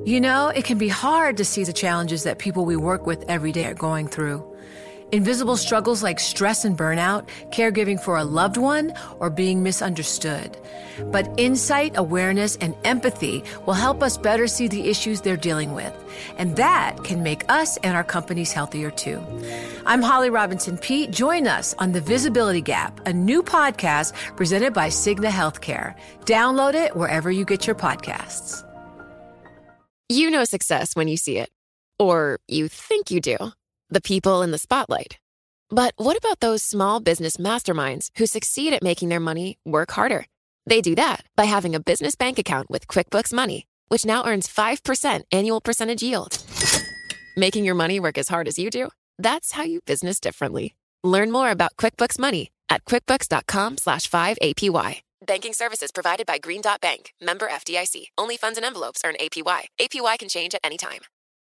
You know, it can be hard to see the challenges that people we work with every day are going through. Invisible struggles like stress and burnout, caregiving for a loved one, or being misunderstood. But insight, awareness, and empathy will help us better see the issues they're dealing with. And that can make us and our companies healthier too. I'm Holly Robinson Peete. Join us on The Visibility Gap, a new podcast presented by Cigna Healthcare. Download it wherever you get your podcasts. You know success when you see it. Or you think you do. The people in the spotlight. But what about those small business masterminds who succeed at making their money work harder? They do that by having a business bank account with QuickBooks Money, which now earns 5% annual percentage yield. Making your money work as hard as you do? That's how you business differently. Learn more about QuickBooks Money at quickbooks.com/5APY. Banking services provided by Green Dot Bank. Member FDIC. Only funds and envelopes earn APY. APY can change at any time.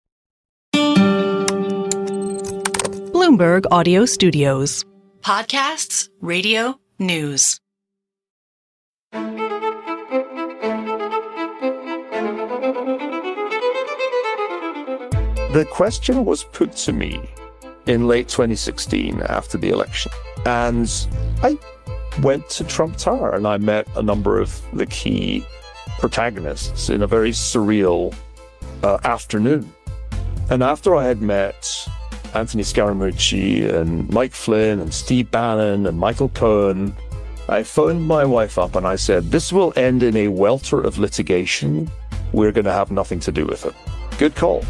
Bloomberg Audio Studios. Podcasts, radio, news. The question was put to me in late 2016 after the election. And I went to Trump Tower and I met a number of the key protagonists in a very surreal afternoon. And after I had met Anthony Scaramucci and Mike Flynn and Steve Bannon and Michael Cohen, I phoned my wife up and I said, this will end in a welter of litigation. We're going to have nothing to do with it. Good call.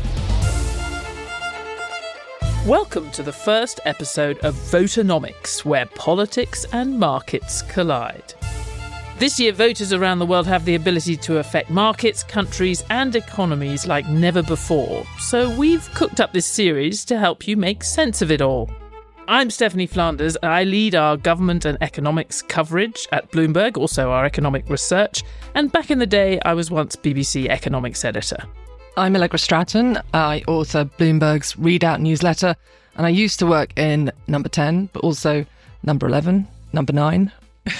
Welcome to the first episode of Votonomics, where politics and markets collide. This year, voters around the world have the ability to affect markets, countries, and economies like never before. So we've cooked up this series to help you make sense of it all. I'm Stephanie Flanders. I lead our government and economics coverage at Bloomberg, also our economic research. And back in the day, I was once BBC economics editor. I'm Allegra Stratton. I author Bloomberg's Readout newsletter, and I used to work in number 10, but also number 11, number 9,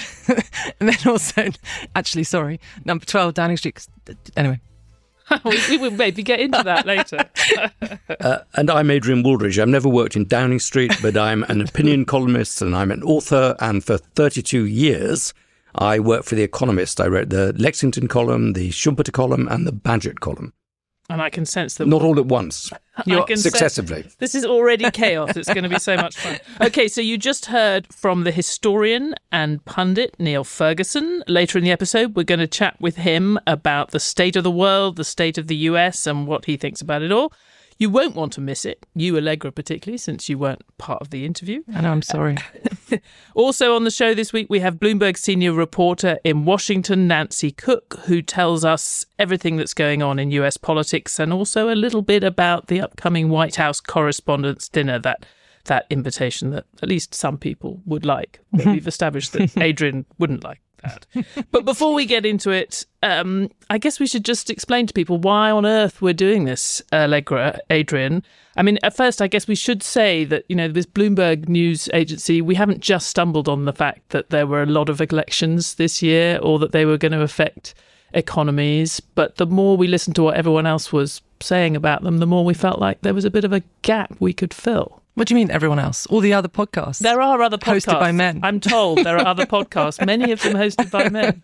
and then also, number 12, Downing Street. Anyway. We will maybe get into that later. And I'm Adrian Wooldridge. I've never worked in Downing Street, but I'm an opinion columnist and I'm an author. And for 32 years, I worked for The Economist. I wrote the Lexington column, the Schumpeter column, and the Bagehot column. And I can sense that... Not all at once. Successively. This is already chaos. It's going to be so much fun. Okay, so you just heard from the historian and pundit Neil Ferguson. Later in the episode, we're going to chat with him about the state of the world, the state of the US, and what he thinks about it all. You won't want to miss it, you, Allegra, particularly, since you weren't part of the interview. I know, I'm sorry. Also on the show this week, we have Bloomberg senior reporter in Washington, Nancy Cook, who tells us everything that's going on in US politics and also a little bit about the upcoming White House Correspondents' Dinner, that invitation that at least some people would like. But we've established that Adrian wouldn't like that. But before we get into it, I guess we should just explain to people why on earth we're doing this, Allegra, Adrian. I mean, at first, I guess we should say that, you know, this Bloomberg news agency, we haven't just stumbled on the fact that there were a lot of elections this year or that they were going to affect economies. But the more we listened to what everyone else was saying about them, the more we felt like there was a bit of a gap we could fill. What do you mean, everyone else? All the other podcasts? There are other podcasts. Hosted by men. I'm told there are other podcasts, many of them hosted by men.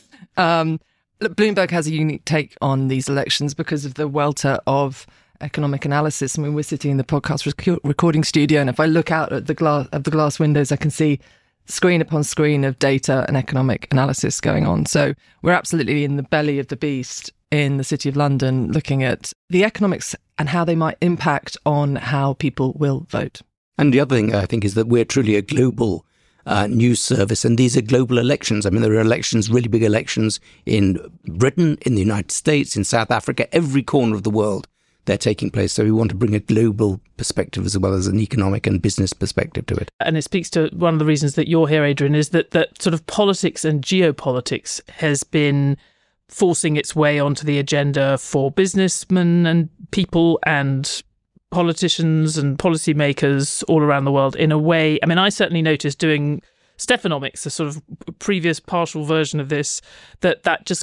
Look, Bloomberg has a unique take on these elections because of the welter of economic analysis. I mean, we're sitting in the podcast recording studio, and if I look out at the glass windows, I can see screen upon screen of data and economic analysis going on. So we're absolutely in the belly of the beast in the City of London, looking at the economics and how they might impact on how people will vote. And the other thing, I think, is that we're truly a global news service, and these are global elections. I mean, there are elections, really big elections in Britain, in the United States, in South Africa, every corner of the world they're taking place. So we want to bring a global perspective as well as an economic and business perspective to it. And it speaks to one of the reasons that you're here, Adrian, is that sort of politics and geopolitics has been forcing its way onto the agenda for businessmen and people and politicians and policymakers all around the world in a way. I mean, I certainly noticed doing Stephanomics, a sort of previous partial version of this, that just kept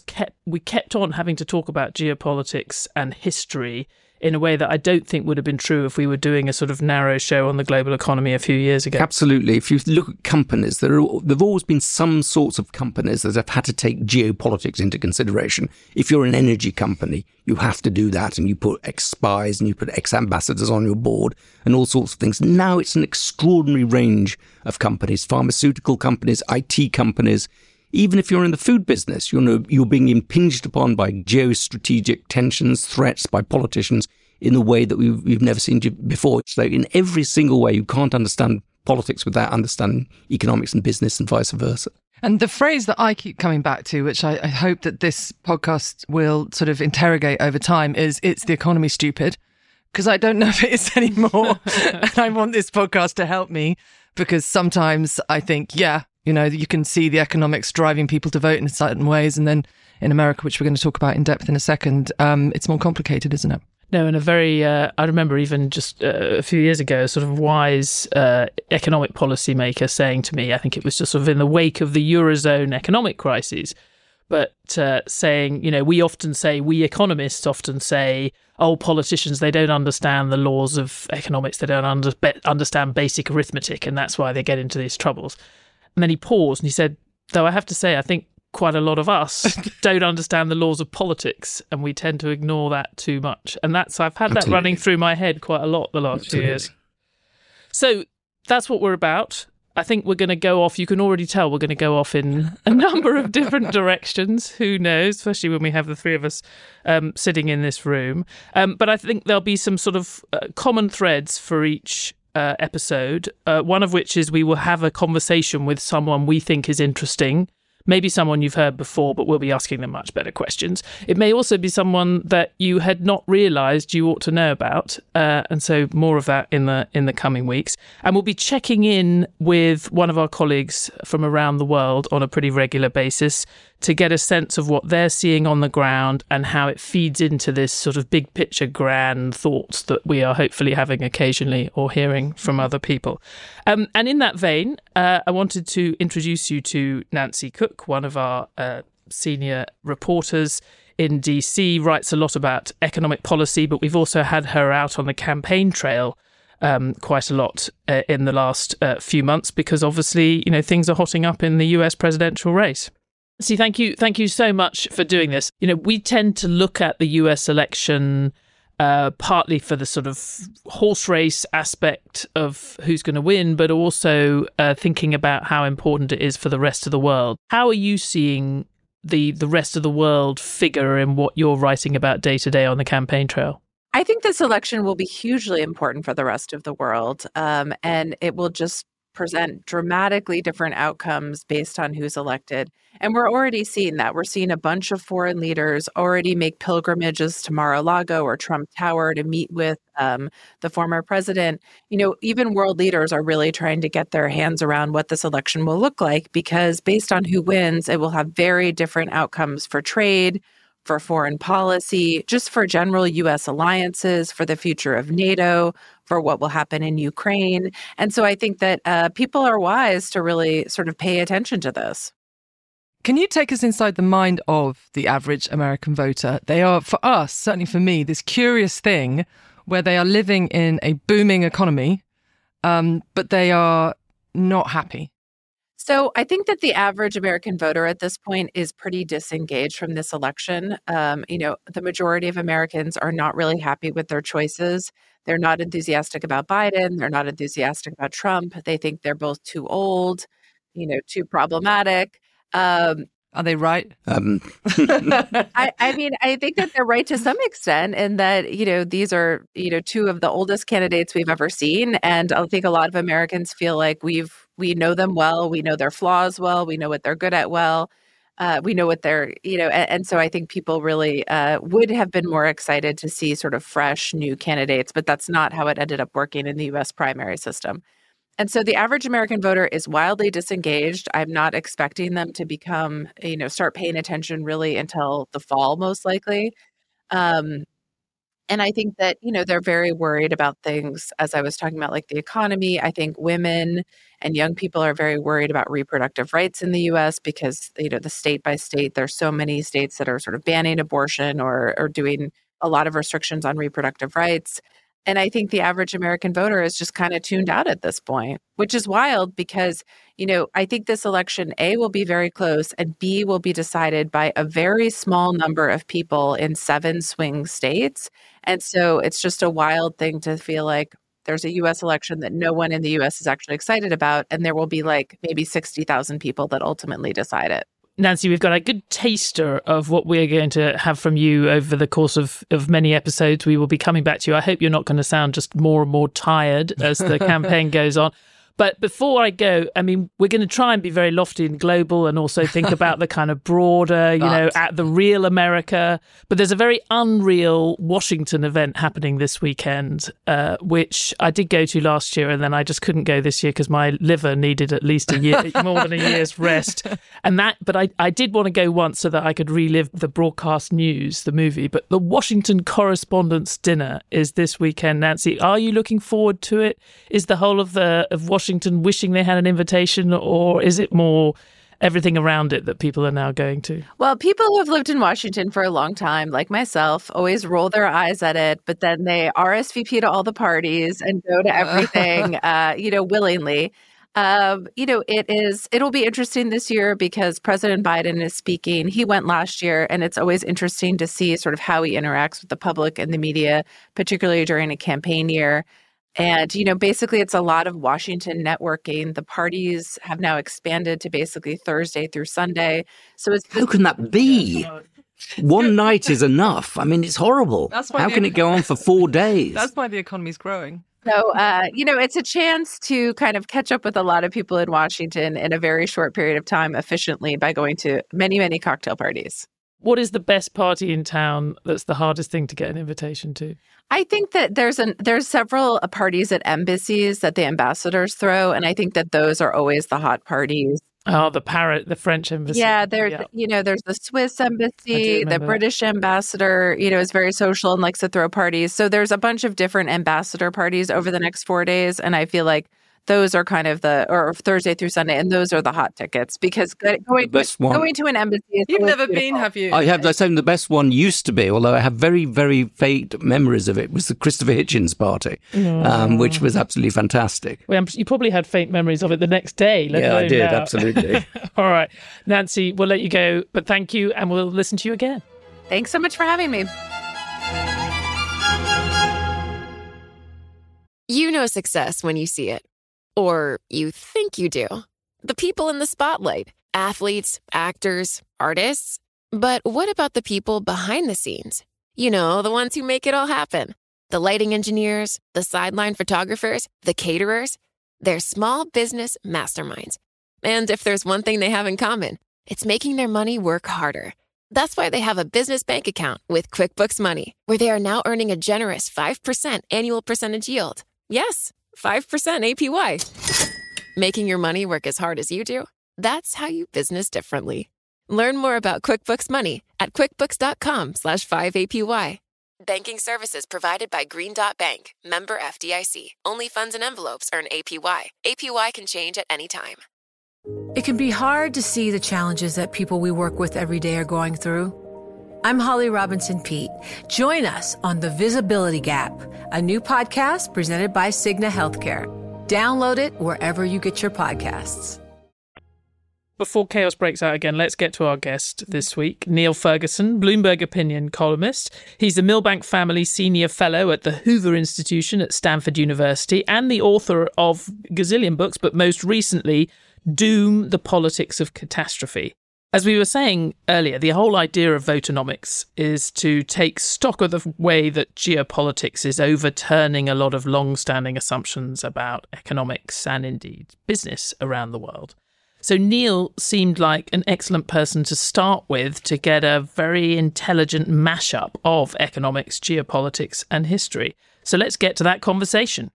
we kept on having to talk about geopolitics and history in a way that I don't think would have been true if we were doing a sort of narrow show on the global economy a few years ago. Absolutely. If you look at companies, there have always been some sorts of companies that have had to take geopolitics into consideration. If you're an energy company, you have to do that, and you put ex-spies and you put ex-ambassadors on your board and all sorts of things. Now it's an extraordinary range of companies, pharmaceutical companies, IT companies. Even if you're in the food business, you're being impinged upon by geostrategic tensions, threats by politicians in a way that we've never seen before. So in every single way, you can't understand politics without understanding economics and business and vice versa. And the phrase that I keep coming back to, which I hope that this podcast will sort of interrogate over time, is it's the economy, stupid. Because I don't know if it is anymore. And I want this podcast to help me, because sometimes I think, you can see the economics driving people to vote in certain ways. And then in America, which we're going to talk about in depth in a second, it's more complicated, isn't it? No, and a very, I remember even just a few years ago, a sort of wise economic policymaker saying to me, I think it was just sort of in the wake of the Eurozone economic crises, but saying, we economists often say, oh, politicians, they don't understand the laws of economics, they don't understand basic arithmetic, and that's why they get into these troubles. And then he paused and he said, though I have to say, I think quite a lot of us don't understand the laws of politics, and we tend to ignore that too much. And I've had that running through my head quite a lot the last few years. So that's what we're about. I think we're going to go off. You can already tell we're going to go off in a number of different directions. Who knows, especially when we have the three of us sitting in this room. But I think there'll be some sort of common threads for each episode, one of which is we will have a conversation with someone we think is interesting, maybe someone you've heard before, but we'll be asking them much better questions. It may also be someone that you had not realised you ought to know about, and so more of that in the coming weeks. And we'll be checking in with one of our colleagues from around the world on a pretty regular basis to get a sense of what they're seeing on the ground and how it feeds into this sort of big picture grand thoughts that we are hopefully having occasionally or hearing from other people. And in that vein, I wanted to introduce you to Nancy Cook, one of our senior reporters in DC, writes a lot about economic policy, but we've also had her out on the campaign trail quite a lot in the last few months, because obviously, things are hotting up in the US presidential race. See, thank you so much for doing this. We tend to look at the US election partly for the sort of horse race aspect of who's going to win, but also thinking about how important it is for the rest of the world. How are you seeing the rest of the world figure in what you're writing about day to day on the campaign trail? I think this election will be hugely important for the rest of the world, and it will just present dramatically different outcomes based on who's elected. And we're already seeing that. We're seeing a bunch of foreign leaders already make pilgrimages to Mar-a-Lago or Trump Tower to meet with the former president. Even world leaders are really trying to get their hands around what this election will look like, because based on who wins, it will have very different outcomes for trade, for foreign policy, just for general U.S. alliances, for the future of NATO, for what will happen in Ukraine. And so I think that people are wise to really sort of pay attention to this. Can you take us inside the mind of the average American voter? They are, for us, certainly for me, this curious thing where they are living in a booming economy, but they are not happy. So I think that the average American voter at this point is pretty disengaged from this election. The majority of Americans are not really happy with their choices. They're not enthusiastic about Biden. They're not enthusiastic about Trump. They think they're both too old, too problematic. Are they right? I think that they're right to some extent, and that, these are, two of the oldest candidates we've ever seen. And I think a lot of Americans feel like we know them well. We know their flaws well. We know what they're good at well. We know what they're, and so I think people really would have been more excited to see sort of fresh new candidates, but that's not how it ended up working in the U.S. primary system. And so the average American voter is wildly disengaged. I'm not expecting them to become, start paying attention really until the fall, most likely. And I think that, they're very worried about things, as I was talking about, like the economy. I think women and young people are very worried about reproductive rights in the US because, the state by state, there's so many states that are sort of banning abortion or doing a lot of restrictions on reproductive rights. And I think the average American voter is just kind of tuned out at this point, which is wild because, I think this election, A, will be very close, and B, will be decided by a very small number of people in 7 swing states. And so it's just a wild thing to feel like there's a U.S. election that no one in the U.S. is actually excited about, and there will be like maybe 60,000 people that ultimately decide it. Nancy, we've got a good taster of what we're going to have from you over the course of many episodes. We will be coming back to you. I hope you're not going to sound just more and more tired as the campaign goes on. But before I go, we're going to try and be very lofty and global and also think about the kind of broader, at the real America. But there's a very unreal Washington event happening this weekend, which I did go to last year, and then I just couldn't go this year because my liver needed at least a year, more than a year's rest. But I did want to go once so that I could relive the broadcast news, the movie. But the Washington Correspondents' Dinner is this weekend. Nancy, are you looking forward to it? Is the whole of Washington wishing they had an invitation, or is it more everything around it that people are now going to? Well, people who have lived in Washington for a long time, like myself, always roll their eyes at it, but then they RSVP to all the parties and go to everything, willingly. It'll be interesting this year because President Biden is speaking. He went last year, and it's always interesting to see sort of how he interacts with the public and the media, particularly during a campaign year. And, basically it's a lot of Washington networking. The parties have now expanded to basically Thursday through Sunday. So how can that be? One night is enough. It's horrible. How can it go on for 4 days? That's why the economy's growing. So, it's a chance to kind of catch up with a lot of people in Washington in a very short period of time efficiently by going to many, many cocktail parties. What is the best party in town that's the hardest thing to get an invitation to? I think that there's several parties at embassies that the ambassadors throw, and I think that those are always the hot parties. Oh, the French embassy. Yeah, there's the Swiss embassy, the British ambassador, is very social and likes to throw parties. So there's a bunch of different ambassador parties over the next 4 days, and I feel like those are kind of or Thursday through Sunday, and those are the hot tickets because going to an embassy is You've never beautiful. been, have you? I have. That's the best one used to be, although I have very, very faint memories of it, was the Christopher Hitchens party, which was absolutely fantastic. Well, you probably had faint memories of it the next day. Yeah, I did, absolutely. All right. Nancy, we'll let you go, but thank you, and we'll listen to you again. Thanks so much for having me. You know success when you see it. Or you think you do. The people in the spotlight, athletes, actors, artists. But what about the people behind the scenes? The ones who make it all happen. The lighting engineers, the sideline photographers, the caterers. They're small business masterminds. And if there's one thing they have in common, it's making their money work harder. That's why they have a business bank account with QuickBooks Money, where they are now earning a generous 5% annual percentage yield. Yes, 5% APY. Making your money work as hard as you do? That's how you business differently. Learn more about QuickBooks Money at quickbooks.com/5APY. Banking services provided by Green Dot Bank, member FDIC. Only funds and envelopes earn APY. APY can change at any time. It can be hard to see the challenges that people we work with every day are going through. I'm Holly Robinson Peete. Join us on The Visibility Gap, a new podcast presented by Cigna Healthcare. Download it wherever you get your podcasts. Before chaos breaks out again, let's get to our guest this week, Niall Ferguson, Bloomberg opinion columnist. He's the Milbank Family Senior Fellow at the Hoover Institution at Stanford University and the author of a gazillion books, but most recently, Doom, The Politics of Catastrophe. As we were saying earlier, the whole idea of votonomics is to take stock of the way that geopolitics is overturning a lot of long-standing assumptions about economics and indeed business around the world. So Niall seemed like an excellent person to start with to get a very intelligent mashup of economics, geopolitics and history. So let's get to that conversation.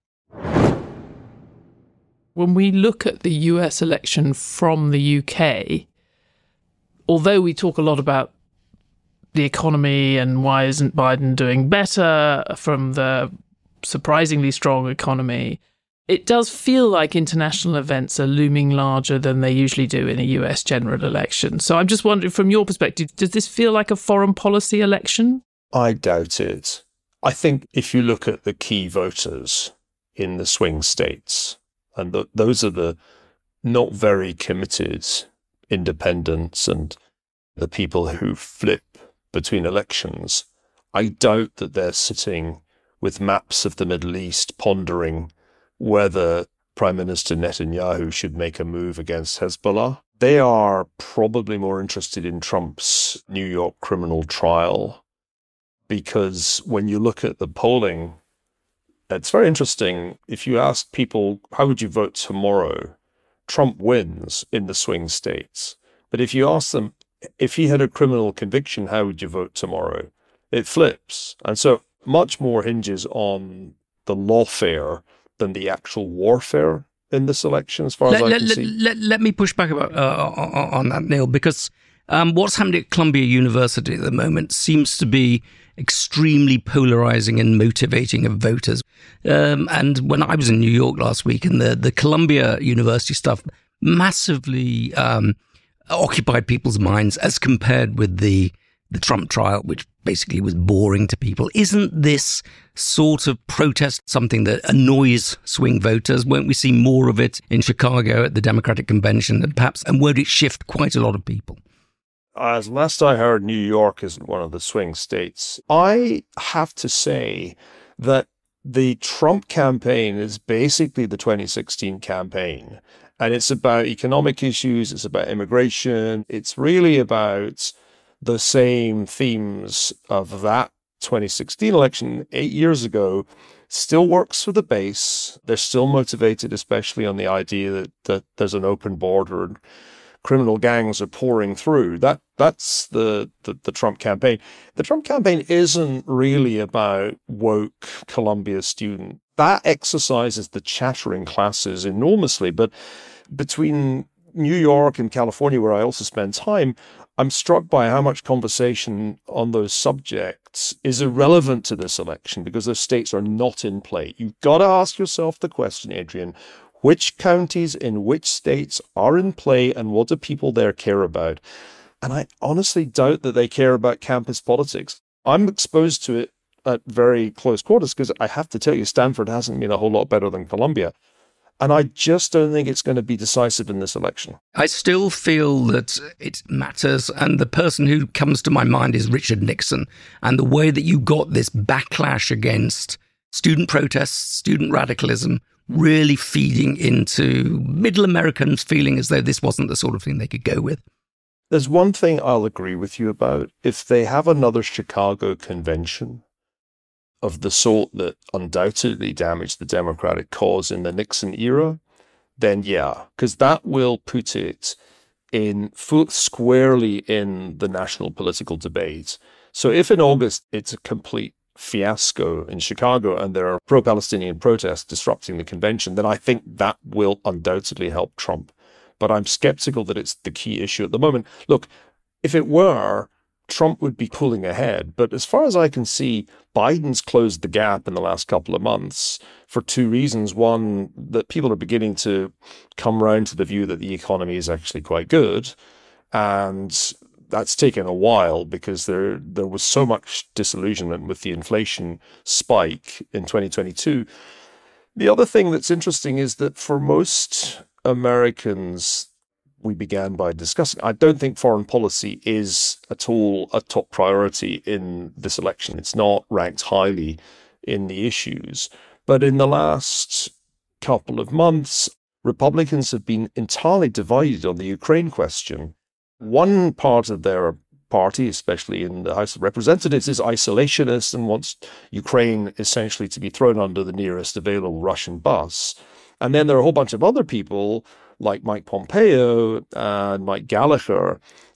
When we look at the US election from the UK, although we talk a lot about the economy and why isn't Biden doing better from the surprisingly strong economy, it does feel like international events are looming larger than they usually do in a US general election. So I'm just wondering, from your perspective, does this feel like a foreign policy election? I doubt it. I think if you look at the key voters in the swing states, and those are the not very committed independents and the people who flip between elections, I doubt that they're sitting with maps of the Middle East pondering whether Prime Minister Netanyahu should make a move against Hezbollah. They are probably more interested in Trump's New York criminal trial, because when you look at the polling, it's very interesting. If you ask people, how would you vote tomorrow? Trump wins in the swing states. But if you ask them, if he had a criminal conviction, how would you vote tomorrow? It flips. And so much more hinges on the lawfare than the actual warfare in this election, as far as I can see. Let me push back on that, Neil, because what's happening at Columbia University at the moment seems to be extremely polarizing and motivating of voters. And when I was in New York last week, and the Columbia University stuff massively occupied people's minds as compared with the Trump trial, which basically was boring to people. Isn't this sort of protest something that annoys swing voters? Won't we see more of it in Chicago at the Democratic Convention, and won't it shift quite a lot of people? As last I heard, New York isn't one of the swing states. I have to say that the Trump campaign is basically the 2016 campaign. And it's about economic issues, it's about immigration, it's really about the same themes of that 2016 election 8 years ago. Still works for the base. They're still motivated, especially on the idea that there's an open border and criminal gangs are pouring through. That's the Trump campaign. The Trump campaign isn't really about woke Columbia student. That exercises the chattering classes enormously. But between New York and California, where I also spend time, I'm struck by how much conversation on those subjects is irrelevant to this election because those states are not in play. You've got to ask yourself the question, Adrian, which counties in which states are in play and what do people there care about? And I honestly doubt that they care about campus politics. I'm exposed to it at very close quarters because I have to tell you, Stanford hasn't been a whole lot better than Columbia. And I just don't think it's going to be decisive in this election. I still feel that it matters. And the person who comes to my mind is Richard Nixon. And the way that you got this backlash against student protests, student radicalism, really feeding into middle Americans feeling as though this wasn't the sort of thing they could go with. There's one thing I'll agree with you about. If they have another Chicago convention of the sort that undoubtedly damaged the Democratic cause in the Nixon era, then yeah, because that will put it in squarely in the national political debate. So if in August it's a complete fiasco in Chicago and there are pro-Palestinian protests disrupting the convention, then I think that will undoubtedly help Trump. But I'm skeptical that it's the key issue at the moment. Look, if it were, Trump would be pulling ahead. But as far as I can see, Biden's closed the gap in the last couple of months for two reasons. One, that people are beginning to come around to the view that the economy is actually quite good. And that's taken a while because there was so much disillusionment with the inflation spike in 2022. The other thing that's interesting is that for most Americans, we began by discussing, I don't think foreign policy is at all a top priority in this election. It's not ranked highly in the issues. But in the last couple of months, Republicans have been entirely divided on the Ukraine question. One part of their party, especially in the House of Representatives, is isolationist and wants Ukraine essentially to be thrown under the nearest available Russian bus. And then there are a whole bunch of other people like Mike Pompeo and Mike Gallagher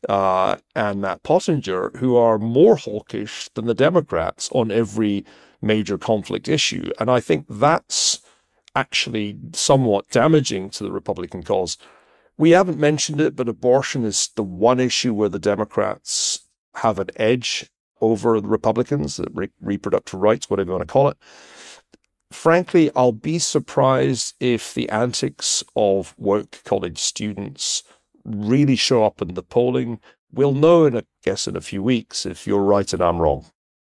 and Matt Pottinger, who are more hawkish than the Democrats on every major conflict issue. And I think that's actually somewhat damaging to the Republican cause. We haven't mentioned it, but abortion is the one issue where the Democrats have an edge over the Republicans, reproductive rights, whatever you want to call it. Frankly, I'll be surprised if the antics of woke college students really show up in the polling. We'll know, in a few weeks if you're right and I'm wrong.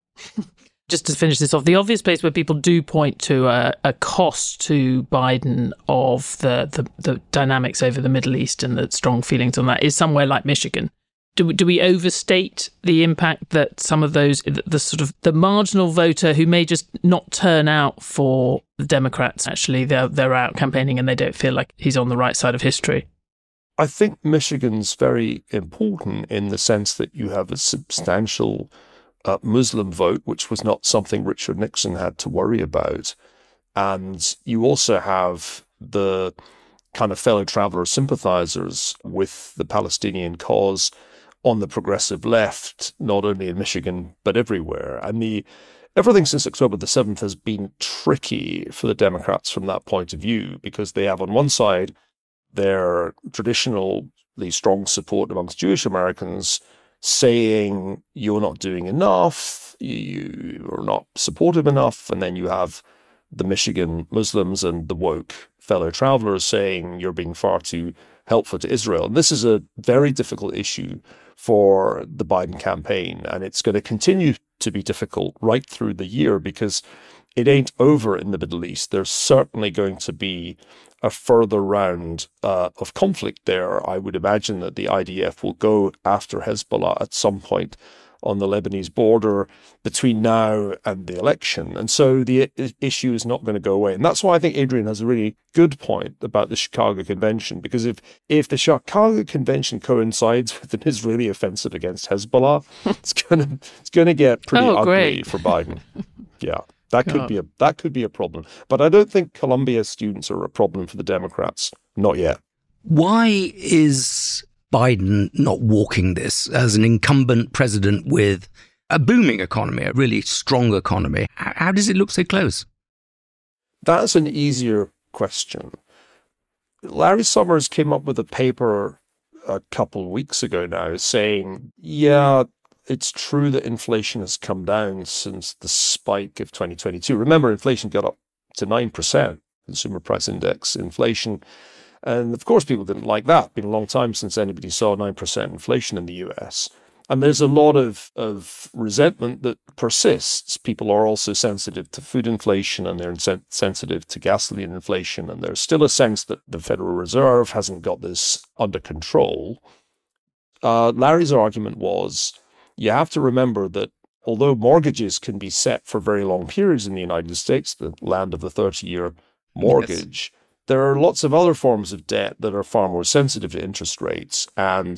Just to finish this off, the obvious place where people do point to a cost to Biden of the dynamics over the Middle East and the strong feelings on that is somewhere like Michigan. Do we overstate the impact that some of those, the sort of the marginal voter who may just not turn out for the Democrats, actually they're out campaigning and they don't feel like he's on the right side of history? I think Michigan's very important in the sense that you have a substantial Muslim vote, which was not something Richard Nixon had to worry about. And you also have the kind of fellow traveler sympathizers with the Palestinian cause on the progressive left, not only in Michigan, but everywhere. And everything since October the 7th has been tricky for the Democrats from that point of view, because they have on one side their traditionally strong support amongst Jewish Americans saying you're not doing enough, you are not supportive enough. And then you have the Michigan Muslims and the woke fellow travelers saying you're being far too helpful to Israel. And this is a very difficult issue for the Biden campaign. And it's going to continue to be difficult right through the year because it ain't over in the Middle East. There's certainly going to be a further round of conflict there. I would imagine that the IDF will go after Hezbollah at some point on the Lebanese border between now and the election. And so the issue is not going to go away. And that's why I think Adrian has a really good point about the Chicago Convention, because if the Chicago Convention coincides with an Israeli offensive against Hezbollah, it's going to get pretty ugly for Biden. Yeah. That could be a problem. But I don't think Columbia students are a problem for the Democrats. Not yet. Why is Biden not walking this as an incumbent president with a booming economy, a really strong economy? How does it look so close? That's an easier question. Larry Summers came up with a paper a couple of weeks ago now saying, yeah, it's true that inflation has come down since the spike of 2022. Remember, inflation got up to 9%, consumer price index inflation. And of course, people didn't like that. It's been a long time since anybody saw 9% inflation in the US. And there's a lot of resentment that persists. People are also sensitive to food inflation and they're sensitive to gasoline inflation. And there's still a sense that the Federal Reserve hasn't got this under control. Larry's argument was, you have to remember that although mortgages can be set for very long periods in the United States, the land of the 30-year mortgage, yes, there are lots of other forms of debt that are far more sensitive to interest rates. And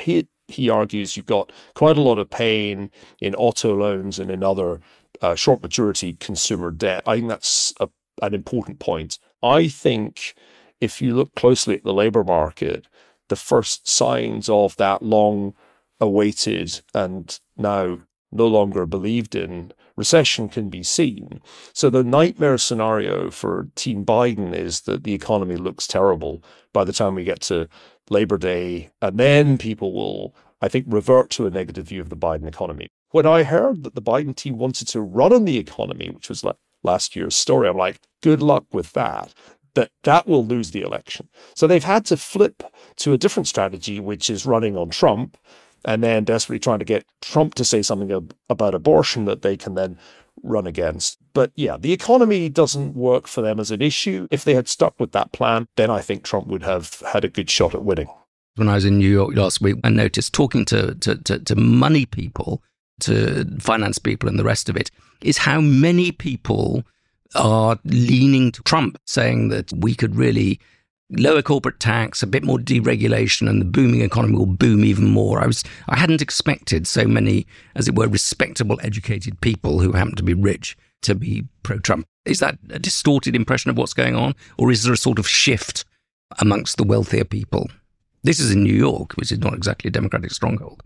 he argues you've got quite a lot of pain in auto loans and in other short maturity consumer debt. I think that's an important point. I think if you look closely at the labor market, the first signs of that long awaited and now no longer believed in recession can be seen. So the nightmare scenario for Team Biden is that the economy looks terrible by the time we get to Labor Day, and then people will, I think, revert to a negative view of the Biden economy. When I heard that the Biden team wanted to run on the economy, which was last year's story, I'm like, good luck with that. That will lose the election. So they've had to flip to a different strategy, which is running on Trump, and then desperately trying to get Trump to say something about abortion that they can then run against. But yeah, the economy doesn't work for them as an issue. If they had stuck with that plan, then I think Trump would have had a good shot at winning. When I was in New York last week, I noticed talking to money people, to finance people and the rest of it, is how many people are leaning to Trump, saying that we could really lower corporate tax, a bit more deregulation, and the booming economy will boom even more. I hadn't expected so many, as it were, respectable, educated people who happen to be rich to be pro-Trump. Is that a distorted impression of what's going on, or is there a sort of shift amongst the wealthier people? This is in New York, which is not exactly a Democratic stronghold.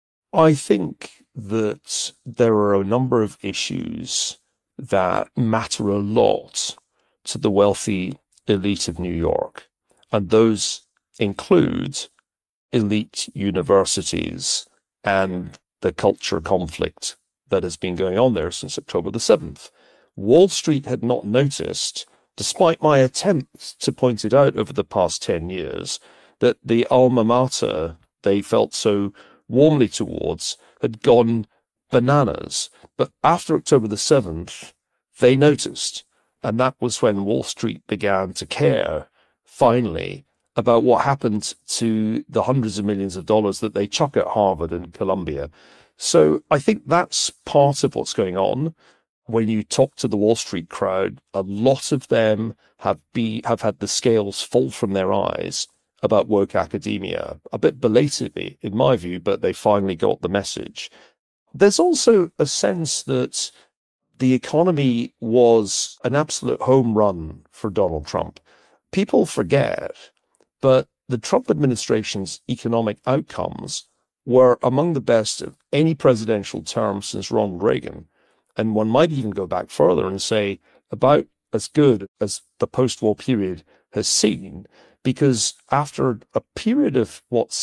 I think that there are a number of issues that matter a lot to the wealthy elite of New York. And those include elite universities and the culture conflict that has been going on there since October the 7th. Wall Street had not noticed, despite my attempts to point it out over the past 10 years, that the alma mater they felt so warmly towards had gone bananas. But after October the 7th, they noticed. And that was when Wall Street began to care, finally, about what happened to the hundreds of millions of dollars that they chuck at Harvard and Columbia. So I think that's part of what's going on. When you talk to the Wall Street crowd, a lot of them have had the scales fall from their eyes about woke academia, a bit belatedly, in my view, but they finally got the message. There's also a sense that the economy was an absolute home run for Donald Trump. People forget, but the Trump administration's economic outcomes were among the best of any presidential term since Ronald Reagan. And one might even go back further and say about as good as the post-war period has seen, because after a period of,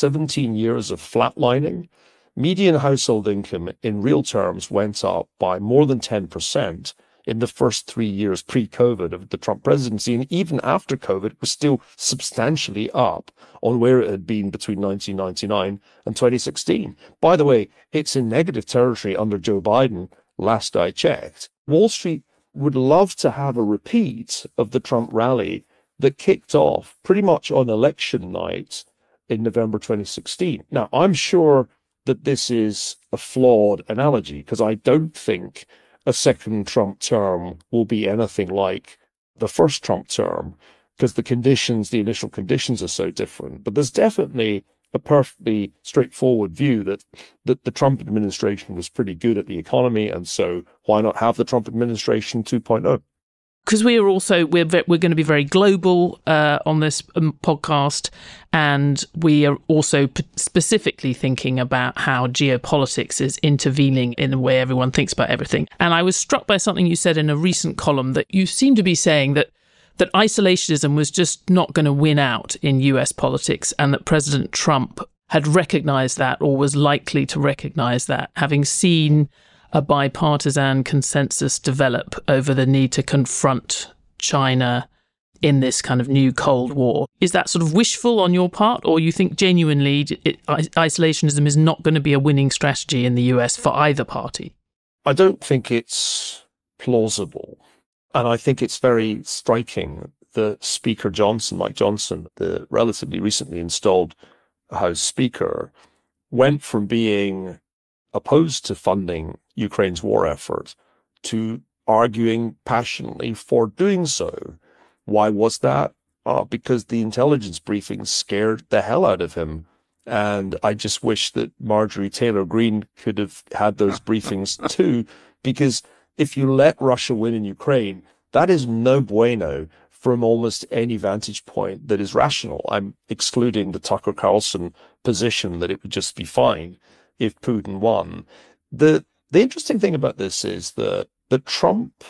17 years of flatlining, median household income in real terms went up by more than 10% in the first 3 years pre-COVID of the Trump presidency. And even after COVID, it was still substantially up on where it had been between 1999 and 2016. By the way, it's in negative territory under Joe Biden, last I checked. Wall Street would love to have a repeat of the Trump rally that kicked off pretty much on election night in November 2016. Now, I'm sure that this is a flawed analogy because I don't think a second Trump term will be anything like the first Trump term because the initial conditions are so different. But there's definitely a perfectly straightforward view that the Trump administration was pretty good at the economy, and so why not have the Trump administration 2.0? Because we're going to be very global on this podcast, and we are also specifically thinking about how geopolitics is intervening in the way everyone thinks about everything. And I was struck by something you said in a recent column, that you seem to be saying that isolationism was just not going to win out in US politics, and that President Trump had recognized that, or was likely to recognize that, having seen a bipartisan consensus develop over the need to confront China in this kind of new Cold War. Is that sort of wishful on your part, or you think genuinely isolationism is not going to be a winning strategy in the US for either party? I don't think it's plausible. And I think it's very striking that Speaker Johnson, Mike Johnson, the relatively recently installed House Speaker, went from being opposed to funding Ukraine's war effort to arguing passionately for doing so. Why was that? Because the intelligence briefings scared the hell out of him. And I just wish that Marjorie Taylor Greene could have had those briefings too, because if you let Russia win in Ukraine, that is no bueno from almost any vantage point that is rational. I'm excluding the Tucker Carlson position that it would just be fine if Putin won. The interesting thing about this is that Trump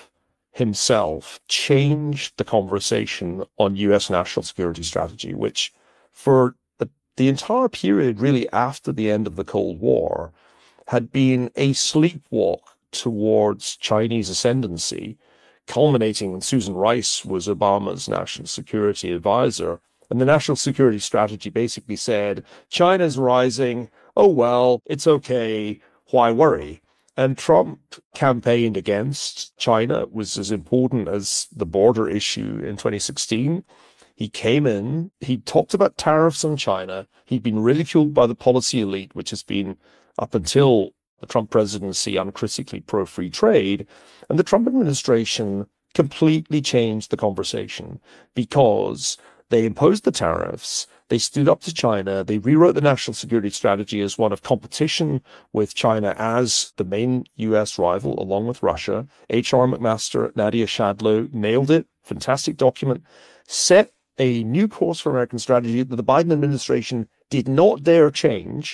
himself changed the conversation on US national security strategy, which for the entire period really after the end of the Cold War had been a sleepwalk towards Chinese ascendancy, culminating when Susan Rice was Obama's national security advisor. And the national security strategy basically said, China's rising, oh well, it's okay, why worry? And Trump campaigned against China. It was as important as the border issue in 2016. He came in, he talked about tariffs on China. He'd been ridiculed by the policy elite, which has been, up until the Trump presidency, uncritically pro-free trade. And the Trump administration completely changed the conversation because they imposed the tariffs, they stood up to China, they rewrote the national security strategy as one of competition with China as the main US rival, along with Russia. H.R. McMaster, Nadia Shadlow nailed it. Fantastic document. Set a new course for American strategy that the Biden administration did not dare change.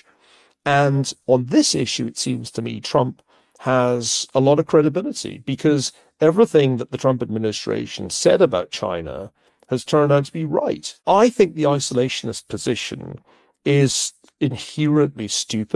And on this issue, it seems to me, Trump has a lot of credibility because everything that the Trump administration said about China has turned out to be right. I think the isolationist position is inherently stupid.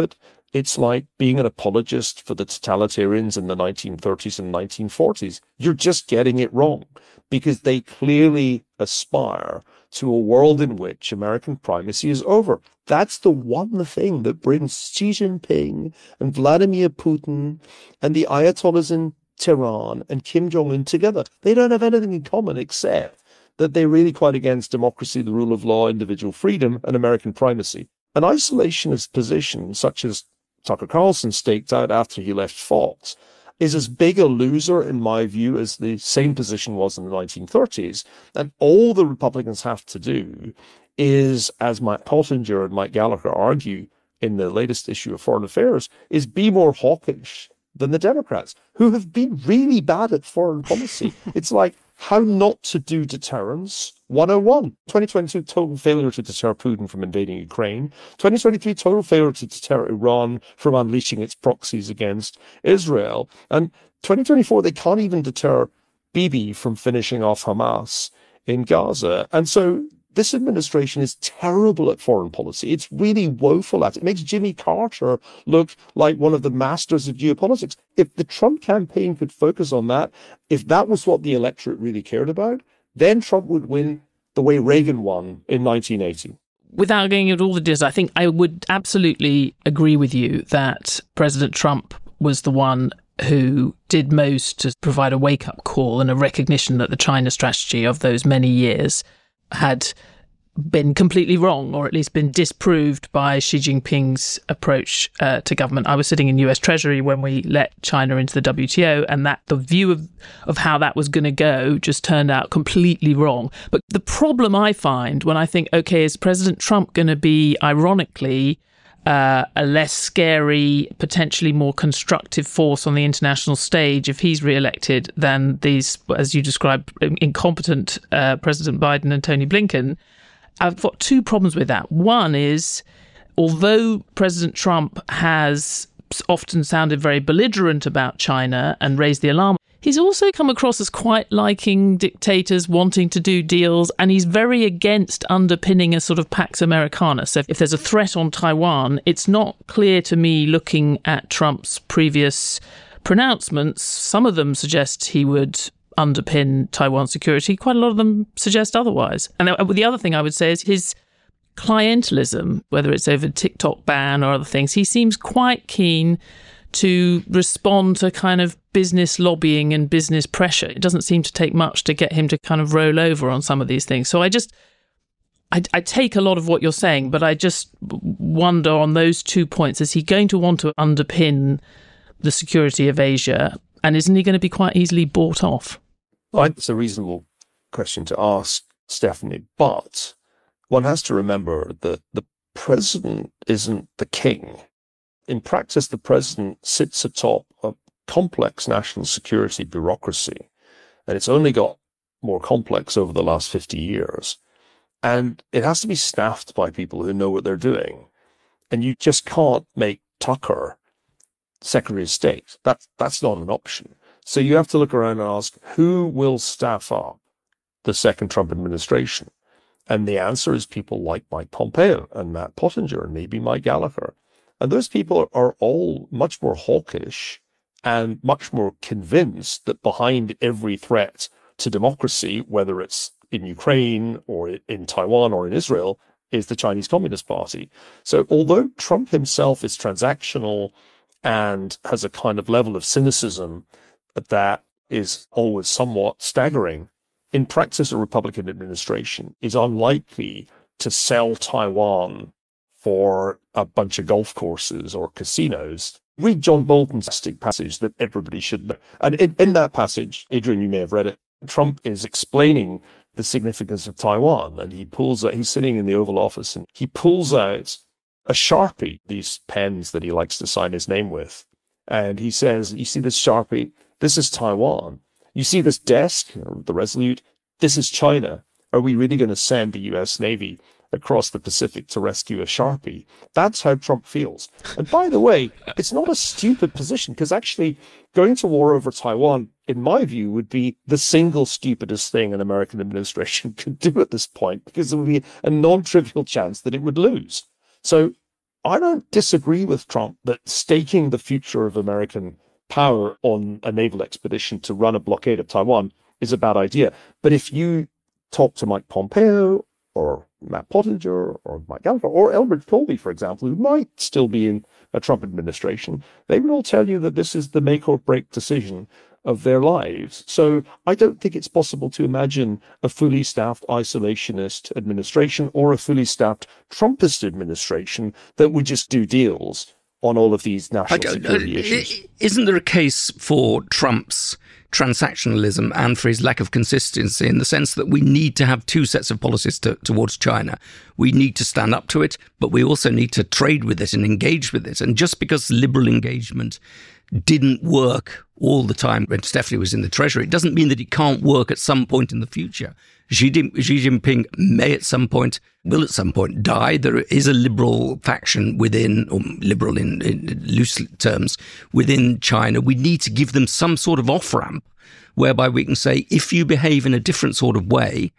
It's like being an apologist for the totalitarians in the 1930s and 1940s. You're just getting it wrong, because they clearly aspire to a world in which American primacy is over. That's the one thing that brings Xi Jinping and Vladimir Putin and the Ayatollahs in Tehran and Kim Jong-un together. They don't have anything in common except that they're really quite against democracy, the rule of law, individual freedom, and American primacy. An isolationist position, such as Tucker Carlson staked out after he left Fox, is as big a loser, in my view, as the same position was in the 1930s. And all the Republicans have to do is, as Matt Pottinger and Mike Gallagher argue in the latest issue of Foreign Affairs, is be more hawkish than the Democrats, who have been really bad at foreign policy. It's like how not to do deterrence 101. 2022, total failure to deter Putin from invading Ukraine. 2023, total failure to deter Iran from unleashing its proxies against Israel. And 2024, they can't even deter Bibi from finishing off Hamas in Gaza. And so this administration is terrible at foreign policy. It's really woeful at it. It makes Jimmy Carter look like one of the masters of geopolitics. If the Trump campaign could focus on that, if that was what the electorate really cared about, then Trump would win the way Reagan won in 1980. Without going into all the details, I think I would absolutely agree with you that President Trump was the one who did most to provide a wake-up call and a recognition that the China strategy of those many years had been completely wrong, or at least been disproved by Xi Jinping's approach to government. I was sitting in US Treasury when we let China into the WTO, and that the view of how that was going to go just turned out completely wrong. But the problem I find when I think, okay, is President Trump going to be, ironically, a less scary, potentially more constructive force on the international stage if he's re-elected than these, as you described, incompetent President Biden and Tony Blinken? I've got two problems with that. One is, although President Trump has often sounded very belligerent about China and raised the alarm, he's also come across as quite liking dictators wanting to do deals, and he's very against underpinning a sort of Pax Americana. So if there's a threat on Taiwan, it's not clear to me, looking at Trump's previous pronouncements, some of them suggest he would underpin Taiwan security. Quite a lot of them suggest otherwise. And the other thing I would say is his clientelism, whether it's over TikTok ban or other things, he seems quite keen to respond to kind of business lobbying and business pressure. It doesn't seem to take much to get him to kind of roll over on some of these things. So I take a lot of what you're saying, but I just wonder on those 2 points, is he going to want to underpin the security of Asia? And isn't he going to be quite easily bought off? Well, it's a reasonable question to ask, Stephanie, but one has to remember that the president isn't the king. In practice, the president sits atop a complex national security bureaucracy, and it's only got more complex over the last 50 years. And it has to be staffed by people who know what they're doing. And you just can't make Tucker Secretary of State. That's not an option. So you have to look around and ask, who will staff up the second Trump administration? And the answer is people like Mike Pompeo and Matt Pottinger and maybe Mike Gallagher. And those people are all much more hawkish and much more convinced that behind every threat to democracy, whether it's in Ukraine or in Taiwan or in Israel, is the Chinese Communist Party. So although Trump himself is transactional and has a kind of level of cynicism that is always somewhat staggering, in practice, a Republican administration is unlikely to sell Taiwan for a bunch of golf courses or casinos. Read John Bolton's passage that everybody should know. And in that passage, Adrian, you may have read it, Trump is explaining the significance of Taiwan. And he pulls out, he's sitting in the Oval Office, and he pulls out a Sharpie, these pens that he likes to sign his name with. And he says, you see this Sharpie? This is Taiwan. You see this desk, the Resolute? This is China. Are we really going to send the US Navy across the Pacific to rescue a Sharpie? That's how Trump feels. And by the way, it's not a stupid position, because actually going to war over Taiwan, in my view, would be the single stupidest thing an American administration could do at this point, because there would be a non-trivial chance that it would lose. So I don't disagree with Trump that staking the future of American power on a naval expedition to run a blockade of Taiwan is a bad idea. But if you talk to Mike Pompeo or Matt Pottinger or Mike Gallagher or Elbridge Colby, for example, who might still be in a Trump administration, they will all tell you that this is the make or break decision of their lives. So I don't think it's possible to imagine a fully staffed isolationist administration or a fully staffed Trumpist administration that would just do deals on all of these national security issues. Isn't there a case for Trump's transactionalism and for his lack of consistency in the sense that we need to have two sets of policies towards China? We need to stand up to it, but we also need to trade with it and engage with it. And just because liberal engagement didn't work all the time when Stephanie was in the Treasury, it doesn't mean that it can't work at some point in the future. Xi Jinping may at some point, will at some point die. There is a liberal faction within, or liberal in loose terms, within China. We need to give them some sort of off-ramp whereby we can say, if you behave in a different sort of way,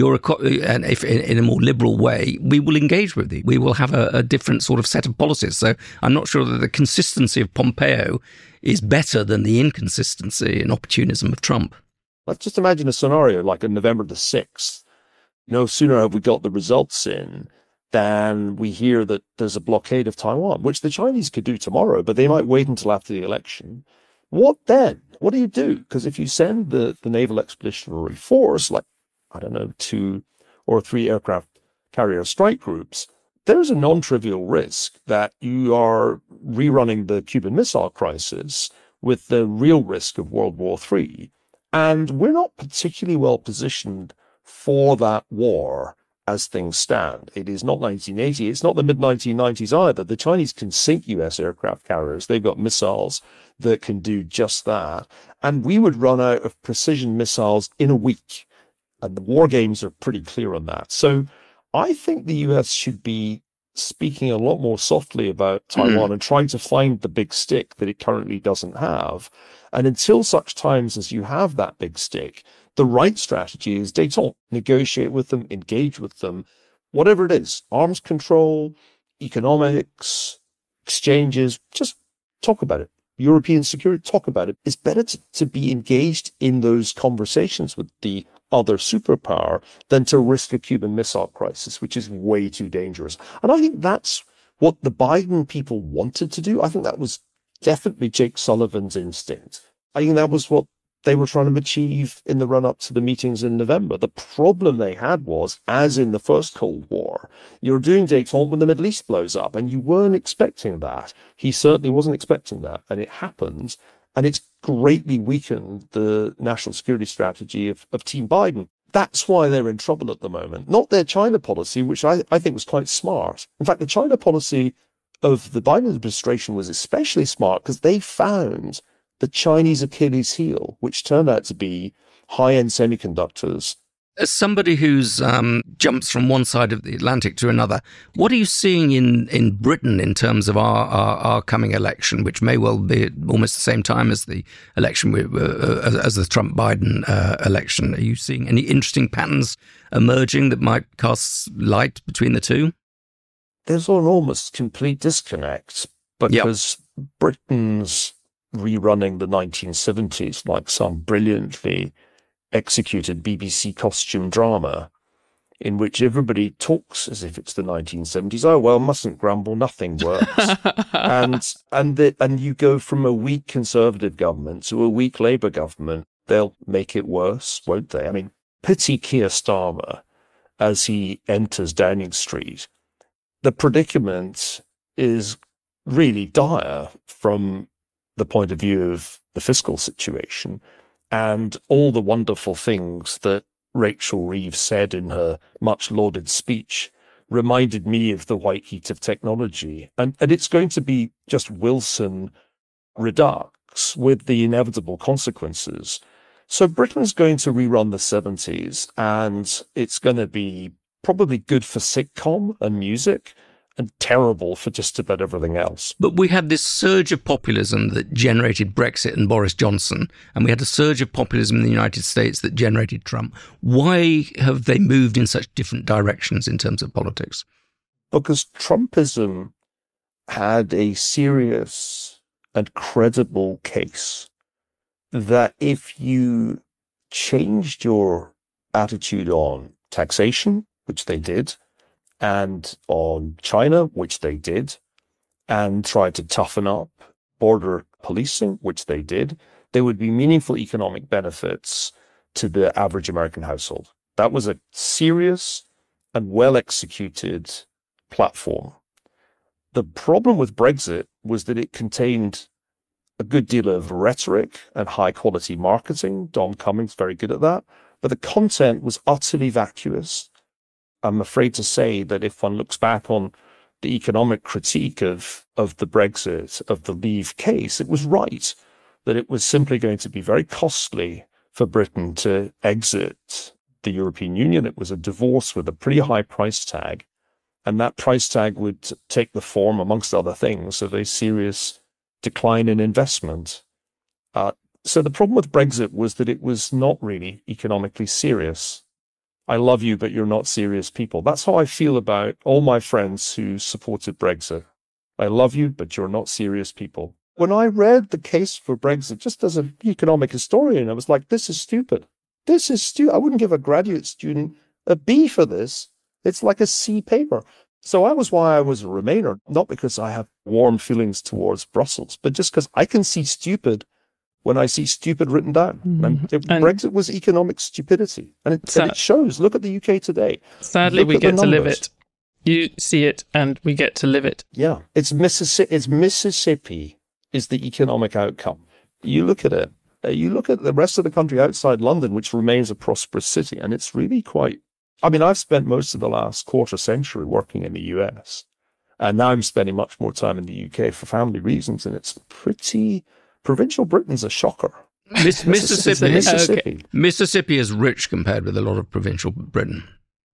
and if in a more liberal way, we will engage with you. We will have a different sort of set of policies. So I'm not sure that the consistency of Pompeo is better than the inconsistency and opportunism of Trump. Let's just imagine a scenario like on November the 6th. No sooner have we got the results in than we hear that there's a blockade of Taiwan, which the Chinese could do tomorrow, but they might wait until after the election. What then? What do you do? Because if you send the Naval Expeditionary Force, like, I don't know, 2 or 3 aircraft carrier strike groups, there's a non-trivial risk that you are rerunning the Cuban Missile Crisis with the real risk of World War III. And we're not particularly well positioned for that war as things stand. It is not 1980. It's not the mid-1990s either. The Chinese can sink US aircraft carriers. They've got missiles that can do just that. And we would run out of precision missiles in a week. And the war games are pretty clear on that. So I think the US should be speaking a lot more softly about Taiwan and trying to find the big stick that it currently doesn't have. And until such times as you have that big stick, the right strategy is détente, negotiate with them, engage with them, whatever it is, arms control, economics, exchanges, just talk about it. European security, talk about it. It's better to be engaged in those conversations with the other superpower than to risk a Cuban Missile Crisis, which is way too dangerous. And I think that's what the Biden people wanted to do. I think that was definitely Jake Sullivan's instinct. I think that was what they were trying to achieve in the run-up to the meetings in November. The problem they had was, as in the first Cold War, you're doing détente when the Middle East blows up, and you weren't expecting that. He certainly wasn't expecting that, and it happened, and it's greatly weakened the national security strategy of Team Biden. That's why they're in trouble at the moment, not their China policy, which I think was quite smart. In fact, the China policy of the Biden administration was especially smart because they found the Chinese Achilles heel, which turned out to be high-end semiconductors. As somebody who's jumps from one side of the Atlantic to another, what are you seeing in Britain in terms of our coming election, which may well be at almost the same time as the election, as the Trump-Biden election? Are you seeing any interesting patterns emerging that might cast light between the two? There's an almost complete disconnect because Britain's rerunning the 1970s like some brilliantly executed BBC costume drama in which everybody talks as if it's the 1970s. Oh, well, mustn't grumble, nothing works. and you go from a weak Conservative government to a weak Labour government. They'll make it worse, won't they? I mean, pity Keir Starmer as he enters Downing Street. The predicament is really dire from the point of view of the fiscal situation and all the wonderful things that Rachel Reeves said in her much lauded speech reminded me of the white heat of technology. And it's going to be just Wilson redux with the inevitable consequences. So Britain's going to rerun the 70s, and it's going to be probably good for sitcom and music, and terrible for just about everything else. But we had this surge of populism that generated Brexit and Boris Johnson, and we had a surge of populism in the United States that generated Trump. Why have they moved in such different directions in terms of politics? Because Trumpism had a serious and credible case that if you changed your attitude on taxation, which they did, and on China, which they did, and tried to toughen up border policing, which they did, there would be meaningful economic benefits to the average American household. That was a serious and well-executed platform. The problem with Brexit was that it contained a good deal of rhetoric and high-quality marketing. Dom Cummings, very good at that. But the content was utterly vacuous. I'm afraid to say that if one looks back on the economic critique of the Brexit, of the Leave case, it was right that it was simply going to be very costly for Britain to exit the European Union. It was a divorce with a pretty high price tag. And that price tag would take the form, amongst other things, of a serious decline in investment. So the problem with Brexit was that it was not really economically serious. I love you, but you're not serious people. That's how I feel about all my friends who supported Brexit. I love you, but you're not serious people. When I read the case for Brexit, just as an economic historian, I was like, this is stupid. This is stupid. I wouldn't give a graduate student a B for this. It's like a C paper. So that was why I was a Remainer, not because I have warm feelings towards Brussels, but just because I can see stupid when I see stupid written down. And Brexit was economic stupidity. And it shows. Look at the UK today. Sadly, we get to live it. You see it and we get to live it. Yeah. It's Mississippi is the economic outcome. You look at it. You look at the rest of the country outside London, which remains a prosperous city. And it's really quite... I mean, I've spent most of the last quarter century working in the US. And now I'm spending much more time in the UK for family reasons. And it's pretty... Provincial Britain's a shocker. Mississippi. Okay. Mississippi is rich compared with a lot of provincial Britain.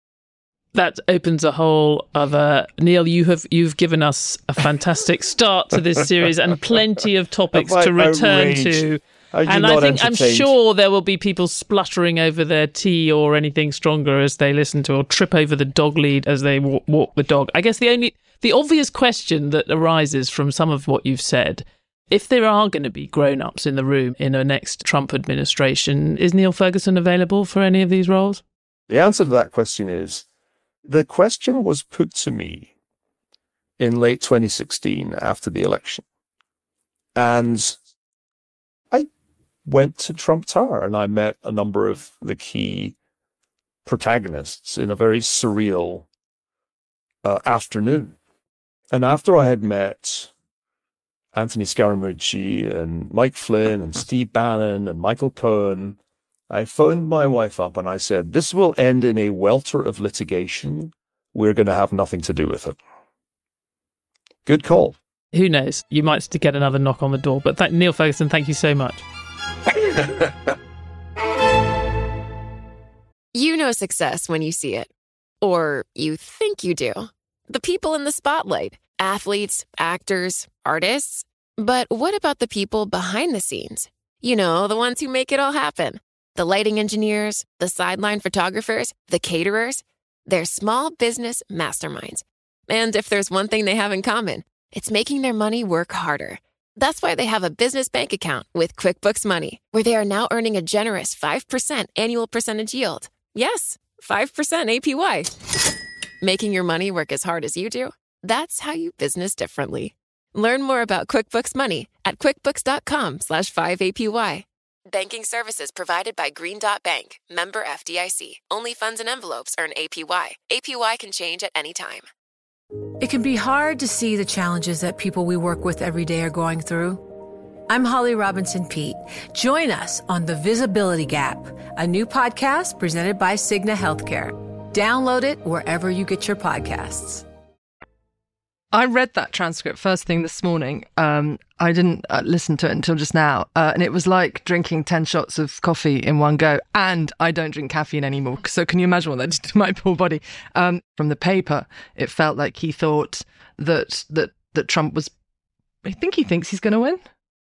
That opens a whole other... Neil, you've given us a fantastic start to this series and plenty of topics to return to. And I'm sure there will be people spluttering over their tea or anything stronger as they listen to or trip over the dog lead as they walk the dog. I guess the obvious question that arises from some of what you've said, if there are going to be grown-ups in the room in a next Trump administration, is Neil Ferguson available for any of these roles? The answer to that question is, the question was put to me in late 2016 after the election. And I went to Trump Tower and I met a number of the key protagonists in a very surreal afternoon. And after I had met Anthony Scaramucci and Mike Flynn and Steve Bannon and Michael Cohen, I phoned my wife up and I said, this will end in a welter of litigation. We're going to have nothing to do with it. Good call. Who knows? You might get another knock on the door. But Neil Ferguson, thank you so much. You know success when you see it. Or you think you do. The people in the spotlight. Athletes, actors, artists. But what about the people behind the scenes? You know, the ones who make it all happen. The lighting engineers, the sideline photographers, the caterers. They're small business masterminds. And if there's one thing they have in common, it's making their money work harder. That's why they have a business bank account with QuickBooks Money, where they are now earning a generous 5% annual percentage yield. Yes, 5% APY. Making your money work as hard as you do? That's how you business differently. Learn more about QuickBooks Money at quickbooks.com/5APY. Banking services provided by Green Dot Bank, member FDIC. Only funds and envelopes earn APY. APY can change at any time. It can be hard to see the challenges that people we work with every day are going through. I'm Holly Robinson Peete. Join us on The Visibility Gap, a new podcast presented by Cigna Healthcare. Download it wherever you get your podcasts. I read that transcript first thing this morning. I didn't listen to it until just now. And it was like drinking 10 shots of coffee in one go. And I don't drink caffeine anymore. So can you imagine what that did to my poor body? From the paper, it felt like he thought that Trump was... I think he thinks he's going to win.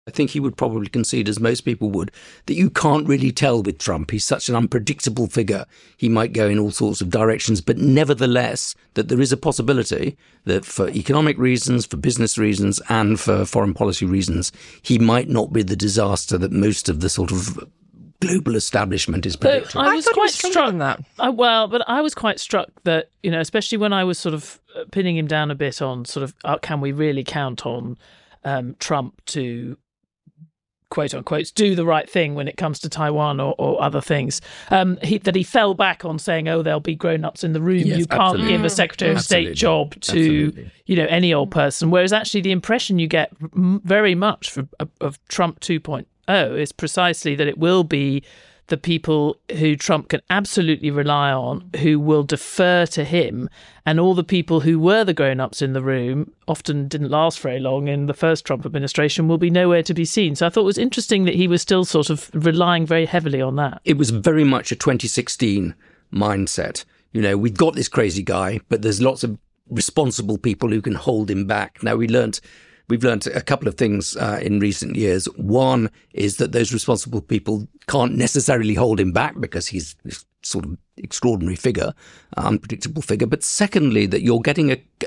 I think he would probably concede, as most people would, that you can't really tell with Trump. He's such an unpredictable figure. He might go in all sorts of directions, but nevertheless, that there is a possibility that for economic reasons, for business reasons, and for foreign policy reasons, he might not be the disaster that most of the sort of global establishment is predicting. I was quite struck on that. But I was quite struck that, especially when I was sort of pinning him down a bit on sort of, can we really count on Trump to, quote unquote, do the right thing when it comes to Taiwan or other things, that he fell back on saying, there'll be grown-ups in the room. Yes, you can't give a Secretary of State job to, any old person. Whereas actually the impression you get very much of Trump 2.0 is precisely that it will be the people who Trump can absolutely rely on, who will defer to him, and all the people who were the grown-ups in the room, often didn't last very long in the first Trump administration, will be nowhere to be seen. So I thought it was interesting that he was still sort of relying very heavily on that. It was very much a 2016 mindset. We've got this crazy guy, but there's lots of responsible people who can hold him back. Now, we've learned a couple of things in recent years. One is that those responsible people can't necessarily hold him back because he's this sort of extraordinary figure, unpredictable figure. But secondly, that you're getting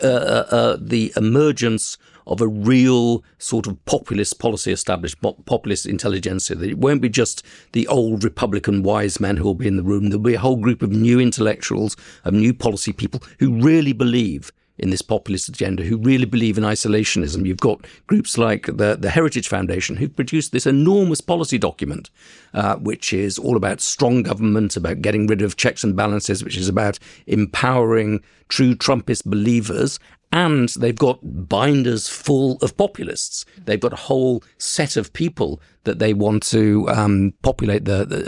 the emergence of a real sort of populist policy established, populist intelligentsia. That it won't be just the old Republican wise men who will be in the room. There'll be a whole group of new intellectuals, of new policy people who really believe in this populist agenda, who really believe in isolationism. You've got groups like the Heritage Foundation, who've produced this enormous policy document, which is all about strong government, about getting rid of checks and balances, which is about empowering true Trumpist believers. And they've got binders full of populists. They've got a whole set of people that they want to populate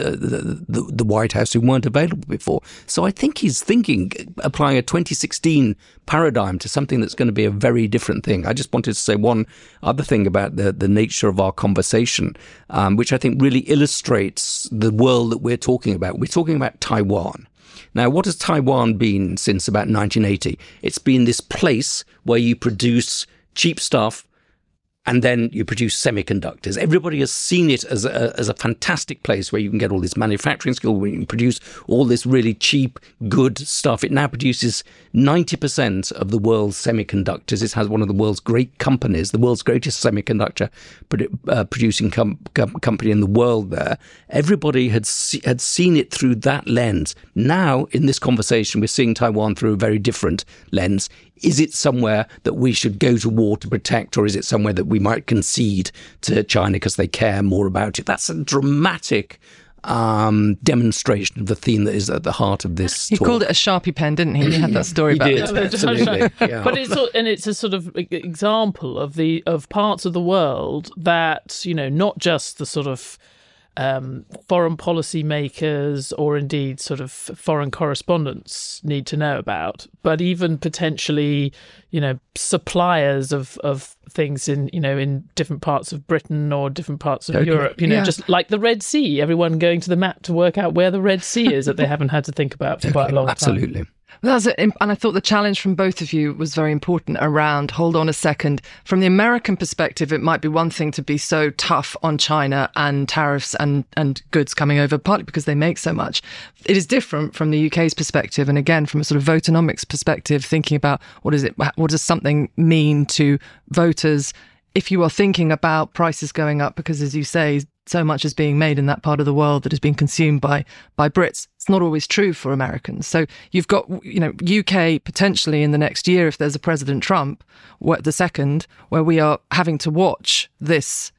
the White House who weren't available before. So I think he's applying a 2016 paradigm to something that's going to be a very different thing. I just wanted to say one other thing about the nature of our conversation, which I think really illustrates the world that we're talking about. We're talking about Taiwan. Now, what has Taiwan been since about 1980? It's been this place where you produce cheap stuff and then you produce semiconductors. Everybody has seen it as a fantastic place where you can get all this manufacturing skill, where you can produce all this really cheap, good stuff. It now produces 90% of the world's semiconductors. It has one of the world's great companies, the world's greatest semiconductor producing company in the world there. Everybody had seen it through that lens. Now, in this conversation, we're seeing Taiwan through a very different lens. Is it somewhere that we should go to war to protect, or is it somewhere that we might concede to China because they care more about it? That's a dramatic demonstration of the theme that is at the heart of this He talk. called it a Sharpie pen, didn't he? He had that story about it. Absolutely. Yeah. But it's a sort of example of parts of the world that, not just the sort of foreign policy makers or indeed sort of foreign correspondents need to know about, but even potentially, suppliers of things in different parts of Britain or different parts of Europe, just like the Red Sea, everyone going to the map to work out where the Red Sea is that they haven't had to think about for quite a long time. Absolutely. That's it. And I thought the challenge from both of you was very important around, hold on a second, from the American perspective, it might be one thing to be so tough on China and tariffs and goods coming over, partly because they make so much. It is different from the UK's perspective. And again, from a sort of votonomics perspective, thinking about what does something mean to voters if you are thinking about prices going up, because as you say, so much is being made in that part of the world that is being consumed by Brits. It's not always true for Americans. So you've got, UK potentially in the next year, if there's a President Trump, the second, where we are having to watch this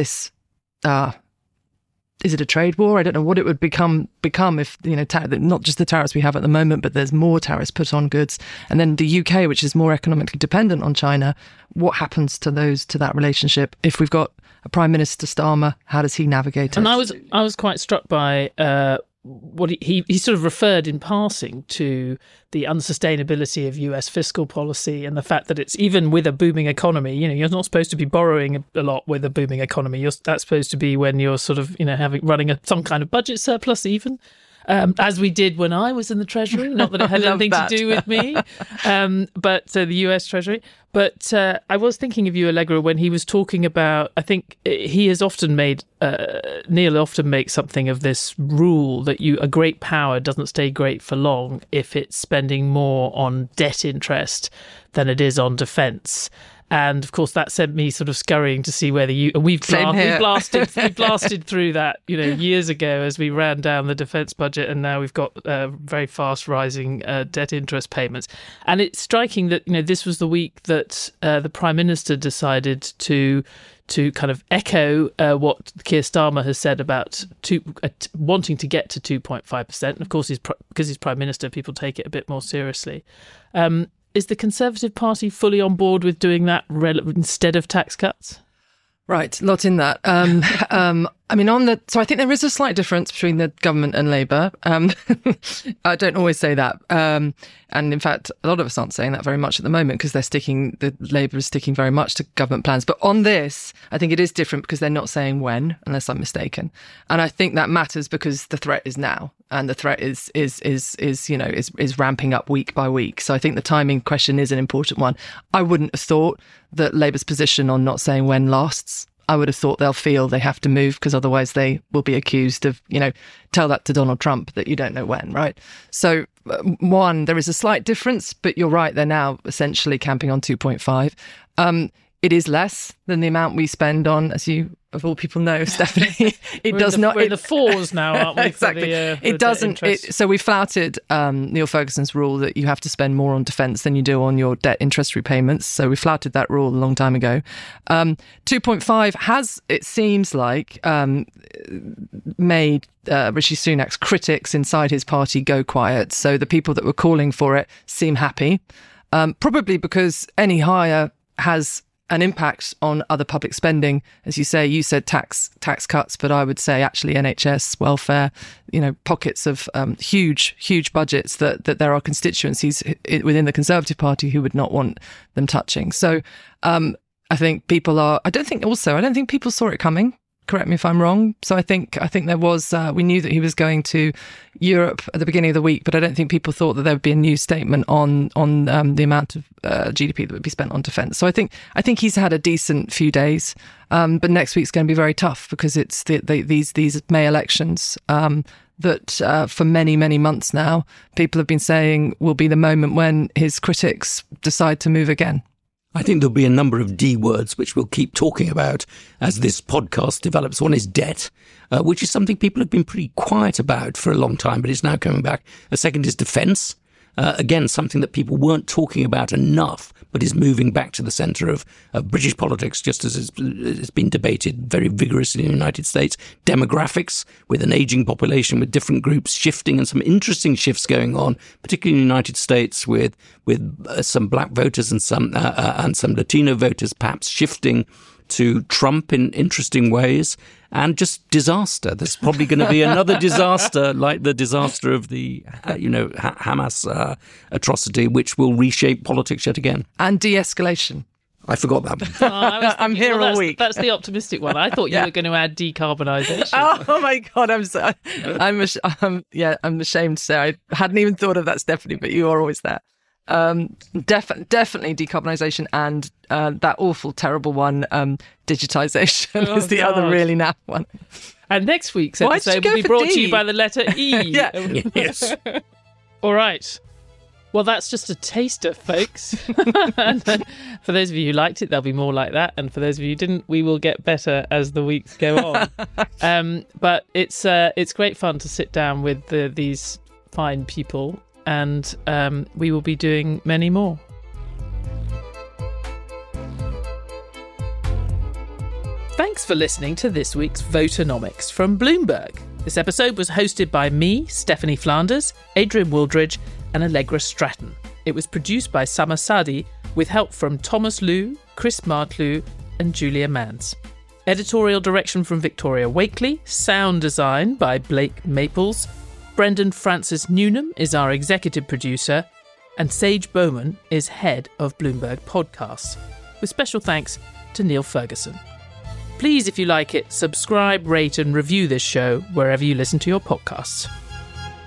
is it a trade war? I don't know what it would become if, not just the tariffs we have at the moment, but there's more tariffs put on goods. And then the UK, which is more economically dependent on China, what happens to that relationship? If we've got a Prime Minister Starmer, how does he navigate it? And I was quite struck by what he sort of referred in passing to the unsustainability of US fiscal policy and the fact that it's even with a booming economy, you're not supposed to be borrowing a lot with a booming economy. That's supposed to be when you're sort of, running some kind of budget surplus even. as we did when I was in the Treasury. Not that it had anything to do with me, but the US Treasury. But I was thinking of you, Allegra, when he was talking about, I think he has often made, Neil often makes something of this rule that a great power doesn't stay great for long if it's spending more on debt interest than it is on defence. And of course, that sent me sort of scurrying to see whether we've blasted through that, years ago as we ran down the defence budget, and now we've got very fast rising debt interest payments. And it's striking that this was the week that the Prime Minister decided to kind of echo what Keir Starmer has said about wanting to get to 2.5%. And of course, because he's Prime Minister, people take it a bit more seriously. Is the Conservative Party fully on board with doing that instead of tax cuts? Right, lot in that. So I think there is a slight difference between the government and Labour. I don't always say that. And in fact, a lot of us aren't saying that very much at the moment because the Labour is sticking very much to government plans. But on this, I think it is different because they're not saying when, unless I'm mistaken. And I think that matters because the threat is now. And the threat is ramping up week by week. So I think the timing question is an important one. I wouldn't have thought that Labour's position on not saying when lasts. I would have thought they'll feel they have to move because otherwise they will be accused of, tell that to Donald Trump that you don't know when, right? So one, there is a slight difference, but you're right, they're now essentially camping on 2.5. It is less than the amount we spend on, as you of all people know, Stephanie. We're in the fours now, aren't we? Exactly. It doesn't. So we flouted Neil Ferguson's rule that you have to spend more on defence than you do on your debt interest repayments. So we flouted that rule a long time ago. 2.5 has, it seems like, made Rishi Sunak's critics inside his party go quiet. So the people that were calling for it seem happy, probably because any higher has an impact on other public spending. As you say, you said tax cuts, but I would say actually NHS, welfare, pockets of huge budgets that there are constituencies within the Conservative Party who would not want them touching. So I think I don't think people saw it coming. Correct me if I'm wrong. So I think there was, we knew that he was going to Europe at the beginning of the week, but I don't think people thought that there would be a new statement on the amount of GDP that would be spent on defence. So I think he's had a decent few days, but next week's going to be very tough because it's these May elections that for many, many months now, people have been saying will be the moment when his critics decide to move again. I think there'll be a number of D words which we'll keep talking about as this podcast develops. One is debt, which is something people have been pretty quiet about for a long time, but it's now coming back. A second is defence. Again, something that people weren't talking about enough, but is moving back to the centre of British politics, just as it's been debated very vigorously in the United States. Demographics, with an ageing population, with different groups shifting and some interesting shifts going on, particularly in the United States with some black voters and some Latino voters perhaps shifting to Trump in interesting ways, and just disaster. There's probably going to be another disaster like the disaster of the, Hamas atrocity, which will reshape politics yet again. And de-escalation. I forgot that one. I'm here all week. That's the optimistic one. I thought you were going to add decarbonisation. Oh my God, I'm ashamed to say I hadn't even thought of that, Stephanie, but you are always there. Definitely decarbonisation and that awful, terrible one, digitisation is the other really naff one. And next week's episode will be brought to you by the letter E. Yes. All right. Well, that's just a taster, folks. And for those of you who liked it, there'll be more like that. And for those of you who didn't, we will get better as the weeks go on. But it's great fun to sit down with these fine people. And we will be doing many more. Thanks for listening to this week's Votonomics from Bloomberg. This episode was hosted by me, Stephanie Flanders, Adrian Wooldridge, and Allegra Stratton. It was produced by Summer Sadi with help from Thomas Liu, Chris Martlew, and Julia Mans. Editorial direction from Victoria Wakely, sound design by Blake Maples. Brendan Francis Newnham is our executive producer, and Sage Bowman is head of Bloomberg Podcasts, with special thanks to Neil Ferguson. Please, if you like it, subscribe, rate and review this show wherever you listen to your podcasts.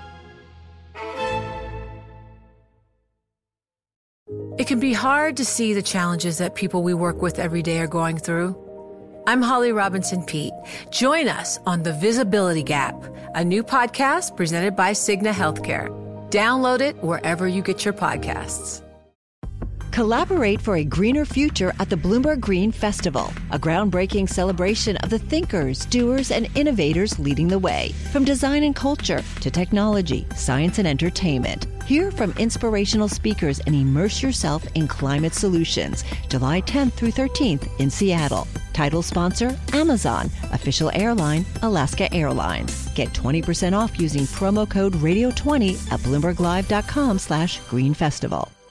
It can be hard to see the challenges that people we work with every day are going through. I'm Holly Robinson Peete. Join us on The Visibility Gap, a new podcast presented by Cigna Healthcare. Download it wherever you get your podcasts. Collaborate for a greener future at the Bloomberg Green Festival, a groundbreaking celebration of the thinkers, doers, and innovators leading the way. From design and culture to technology, science, and entertainment. Hear from inspirational speakers and immerse yourself in climate solutions. July 10th through 13th in Seattle. Title sponsor, Amazon. Official airline, Alaska Airlines. Get 20% off using promo code radio20 at BloombergLive.com/Green Festival.